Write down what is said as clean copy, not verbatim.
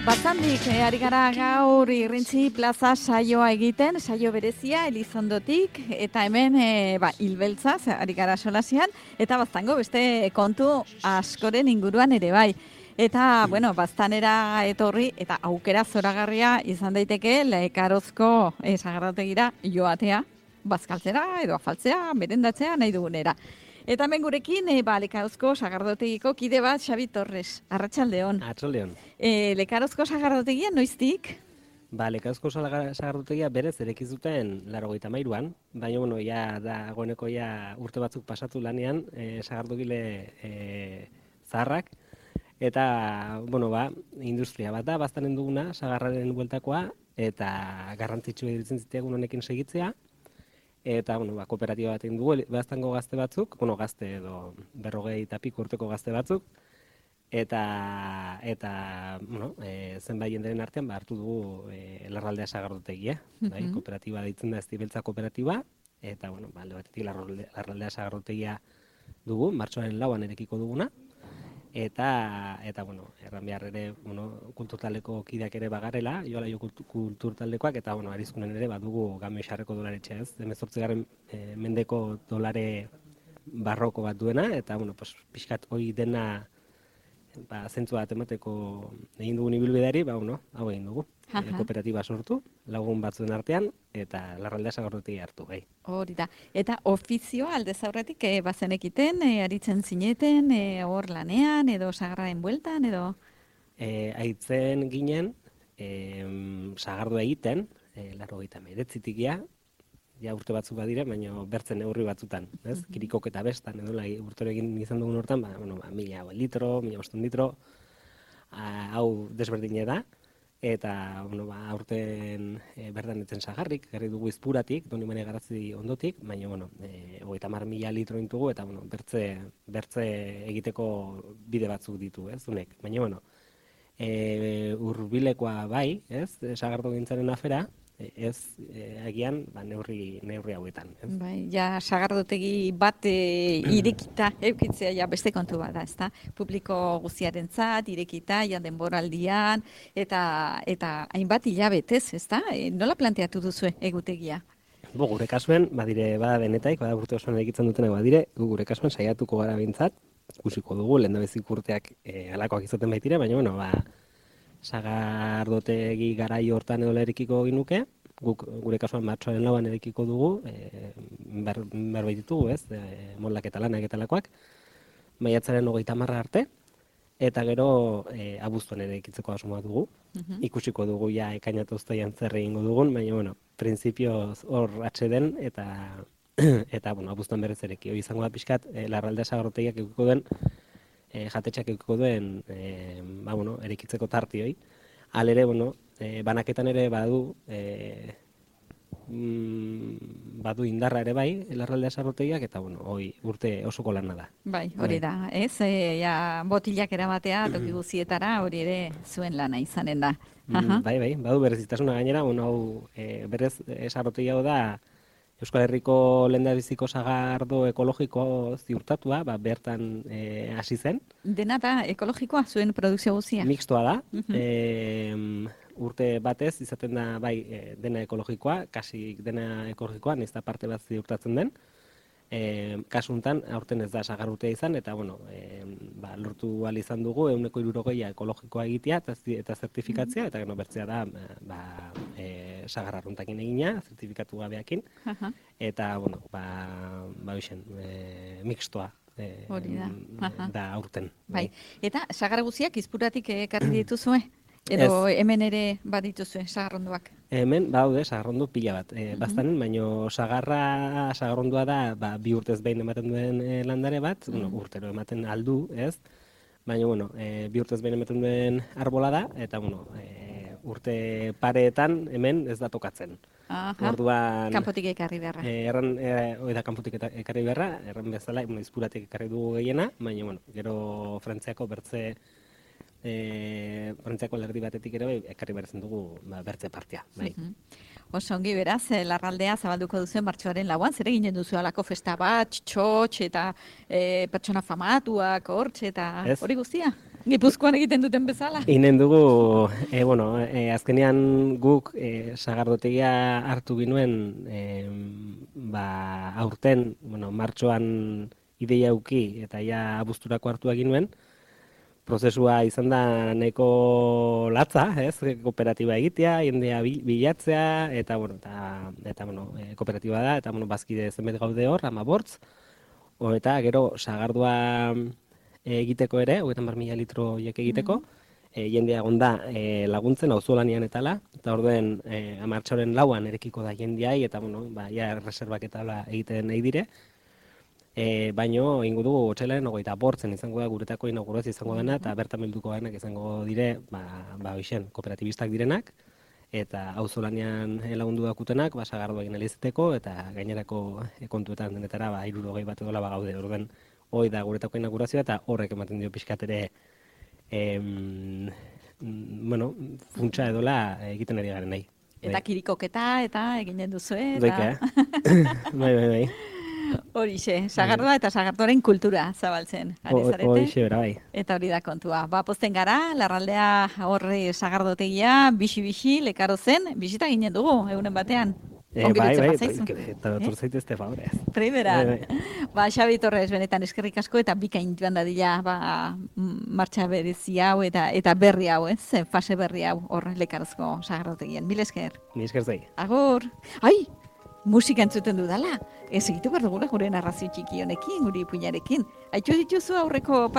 Batzandik, ari gara gaur Irrintzi plaza saioa egiten, saio berezia Elizondotik, eta hemen hilbeltzaz, ari gara solasian, eta baztango beste kontu askoren inguruan ere bai. Eta, bueno, baztanera etorri, eta aukera zoragarria izan daiteke Lekarozko sagardotegira joatea, bazkaltzera edo afaltzea, berendatzea nahi dugunera. Eta hemen gurekin, Lekarozko sagardotegiko kide bat, Xabi Torres. Arratsaldeon. Arratsaldeon. Lekarozko sagardotegia noiztik? Lekarozko sagardotegia berez erekiz zuten 93an, baina bueno, ja dagoeneko urte batzuk pasatu lanean, sagardogile zaharrak, eta bueno, industria bat da baztanen duguna, sagarraren bueltakoa, eta garrantzitsua iruditzen zitzaigun honekin segitzea. Eta, bueno, kooperatiba bat egin dugu, baztango gazte batzuk, gazte edo 40 eta piko urteko gazte batzuk, eta bueno, zenbait jenderen artean hartu dugu Larraldea sagardotegia, kooperatiba deitzen da Eztibeltza kooperatiba, eta, bueno, alde batetik Larraldea sagardotegia dugu, martxoaren 4an erekiko duguna, eta bueno, erran behar ere, kulturtaldeko kideak ere bagarela, joala jo kulturtaldekoak, eta, bueno, arizkunen ere badugu Gameoxarreko dolaretxea, ez? 18. Mendeko dolare barroko bat duena, eta, bueno, pixkat hori dena zentzu bat emateko egin dugun ibilbideari, hau egin dugu. Kooperatiba sortu, lagun batzuen artean, eta Larraldea sagardotegia hartu, bai. Hori da. Eta ofizioa aldez aurretik bazenekiten, aritzen zineten, hor lanean, edo sagarraren bueltan, edo? Aitzen ginen, sagardoa egiten, 89-tik ja urte batzuk badire, baina bertzen neurri batzutan, ez? Kirikok eta bestan, edo urtero egin izan dugun hortan, 1000 litro, 1500 litro, hau desberdine da, eta aurten berdan etzen sagarrik, garri dugu Izpuratik, Donibane Garatzi ondotik, baina 30.000 litro intugu, eta bertze egiteko bide batzuk ditu, ez, unek. Baina, hurbilekoa bai, ez, sagardo gintzaren afera, ez agian neurri hauetan. Ez? Bai, ja sagardotegi bat irekita eukitzea ja beste kontu bada, ezta? Publiko guztiarentzat irekita ja denboraldian eta hainbat hilabetez, ezta? Nola planteatu duzu egutegia? Gure kasuen, bada benetaik, bada urte osoan egitzen dutenak badire, gure kasuen saiatuko gara bintzat, ikusiko dugu, lehendabezik urteak alakoak izaten baitire, baina, sagardotegi garai hortan edo erekiko ginuke, gure kasuan martxoaren 4an erekiko dugu, berbait ditugu, ez, molak eta lanak eta lakoak, maiatzaren 30 arte, eta gero abuztuan erekitzeko asmoa dugu, ikusiko dugu ja ekainatu uztaian zer egingo dugun, baina, printzipioz hor atxeden, eta abuztuan berrez ereki. Hori izango da pixkat, Larraldea sagardotegiak edukiko duen, jatetxeak edukiko duen, erekitzeko tartioi. Halere, banaketan ere badu indarra ere bai, Larraldea sagardotegiak, eta hori urte osoko lana da. Bai, hori da, ez? Botilak eramatea, toki guzietara, hori ere zuen lana izanen da. Bai, badu berezitasuna gainera, hau berez sagardotegia hau da, Euskal Herriko lehendabiziko sagardo ekologiko ziurtatua, bertan hasi zen. Dena da ekologikoa, zuen produkzio guzia? Mixtoa da. Urte batez izaten da dena ekologikoa, kasik dena ekologikoa, nahiz da parte bat ziurtatzen den. Kasuntan, aurten ez da sagardotea izan, eta lortu ahal izan dugu 160 ekologikoa egitea eta zertifikatzea, eta bertzea da sagarrarruntakin egina, zertifikatu gabeakin, eta mixtoa da aurten. Bai. Eta sagar guziak Izpuratik ekarri dituzue? Edo hemen ere badituzue sagarronduak? Hemen badaude sagarrondu pila bat. Baztanen, baina sagarrondua da 2 urtez behin ematen duen landare bat, urtero ematen aldu, ez? Baina, 2 urtez behin ematen duen arbola da, eta urte pareetan hemen ez da tokatzen. Orduan, kanpotik ekarri beharra. Kanpotik ekarri beharra, erran bezala, Izpuratik ekarri dugu gehiena, baina, gero Frantziako bertze Frantziako lerdi batetik ere ekarri berezen dugu bertze partea. Bai. Oso ongi beraz, Larraldea zabalduko duzuen martxoaren 4an, zer eginen duzu alako festa bat, txotx eta pertsona famatuak, hortx eta hori guztia? Gipuzkoan egiten duten bezala. Inen dugu, azkenean guk sagardotegia hartu ginuen aurten, martxoan ideia uki eta ja abuzturako hartu ginuen. Prozesua izan da nahiko latza, kooperatiba egitea, jendea bilatzea, eta kooperatiba da, eta bazkide zenbait gaude hor, 15, eta gero sagardua egiteko ere, 30.000 litro horiek egiteko, jendea egon da laguntzen auzolanean etala, eta orduen martxoaren 4 erekiko da jendeai, eta reservak eta egiten nahi dire. Baino ingo dugu otsailaren 28 izango da guretako inaugurazioa izango dena, eta bertan bilduko garenak izango dire, kooperatibistak direnak, eta auzolanean lagundu dakutenak, sagardua egin alizeteko, eta gainerako kontuetan denetara 60 bat edola gaude. Orduan, hoi da guretako inaugurazioa, eta horrek ematen dio pixkat ere funtsa edola egiten ari garen nahi. Eta kirikoketa, eta eginen duzu, Doika, bai. Horixe, sagardua eta sagardoaren kultura zabaltzen. Horixe, bera, bai. Eta hori da kontua. Pozten gara, Larraldea horre sagardotegia, bixi, lekaro zen, bisita ginen dugu, egunen batean. Bai, eta turzaitezte favorez. Primeran. Xabi Torres, benetan eskerrik asko, eta bikain joan dadila martxa berezi hau, eta berri hau, fase berri hau, hor lekarozko sagardotegian. Mil esker. Mil esker zai. Agur. Ai! Musika entzuten dudala. Ez egitu behar dugula gure narrazio txiki honekin, guri ipuinarekin. Haitxo dituzu aurreko